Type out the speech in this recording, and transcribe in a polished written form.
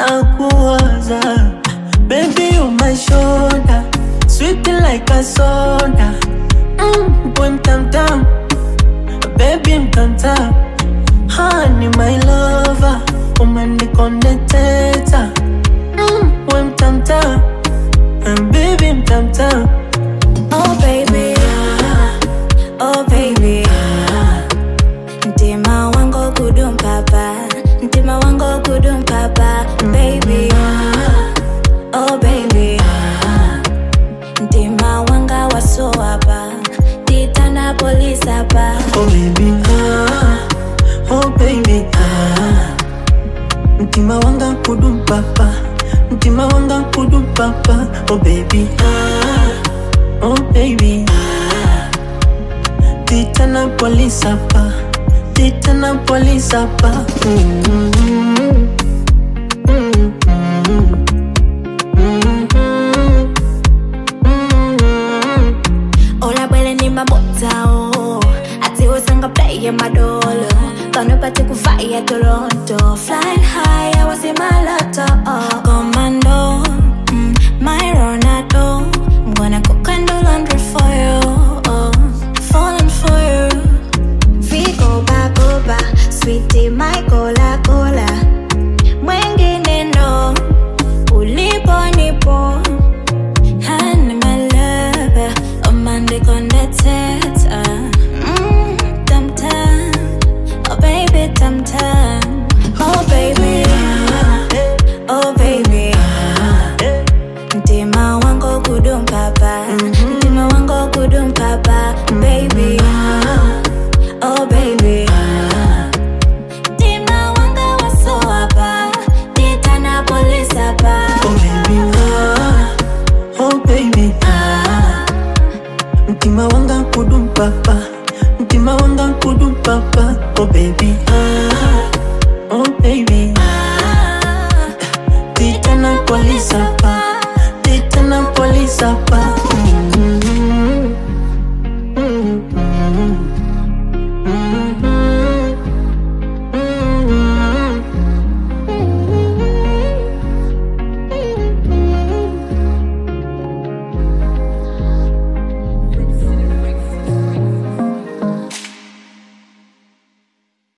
nakuwaza. Baby, you my shoulder, sweet like a soda. Boy, tam tam, baby, tam tam. Honey, my lover, woman, the condensata. Boy, tam tam, and baby, tam tam. Oh baby, oh baby, ntima wango kudum papa, ntima wango kudum papa, baby. Oh baby, ntima wanga waso hapa, titana police hapa. Oh baby, oh baby, ntima wanga kudum papa, ntima wanga kudum papa. Oh baby, oh baby, titana police hapa, titana police hapa. Ola bwele ni mabotao, ati usanga play madolo, kano pati kufaya Toronto, flying high, I was in my lotto. Commando, my Ronaldo, I'm gonna cook and do laundry for you, falling for you. Vigo bagoba, sweetie my cola cola, mwengine no, ulipo nipo. Honey, my lover, Monday on the teta. Tam tam, oh baby, tam tam. Oh baby, oh baby, ntima wango kudum papa, ntima wango kudum papa, baby. Oh baby, ntima wanga waso hapa, titana police hapa. Oh baby, oh baby, ntima wanga kudum papa, ntima wanga kudum papa. Oh baby,